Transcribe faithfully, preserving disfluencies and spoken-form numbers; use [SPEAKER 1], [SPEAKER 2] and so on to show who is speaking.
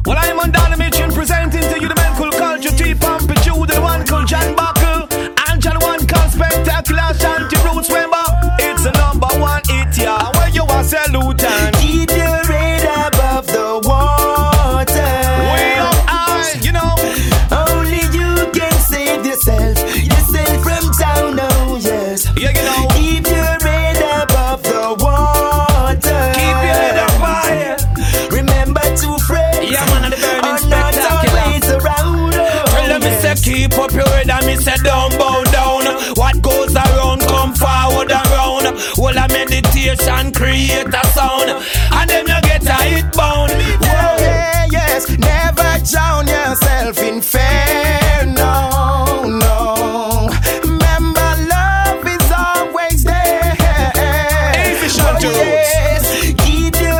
[SPEAKER 1] Well, I'm on Donna Mitchin presenting to you the man called Culture T Pumpy Jude, the one called John Buckle, and John one called Spectacular Shanty Roots. Remember, it's the number one hit, yeah. Where you are salute and
[SPEAKER 2] keep your head above the water.
[SPEAKER 1] Way up high, you know.
[SPEAKER 2] Only you can save yourself, yourself from down, oh yes.
[SPEAKER 1] Yeah, you know.
[SPEAKER 2] Keep your head above the water.
[SPEAKER 1] Keep your head up high.
[SPEAKER 2] Remember to friends.
[SPEAKER 1] Yeah, man, the burning spectacular.
[SPEAKER 2] Always around. Oh,
[SPEAKER 1] Tell me say keep up your head and me say don't bow down. What goes around come forward around. Well, a meditation create a sound.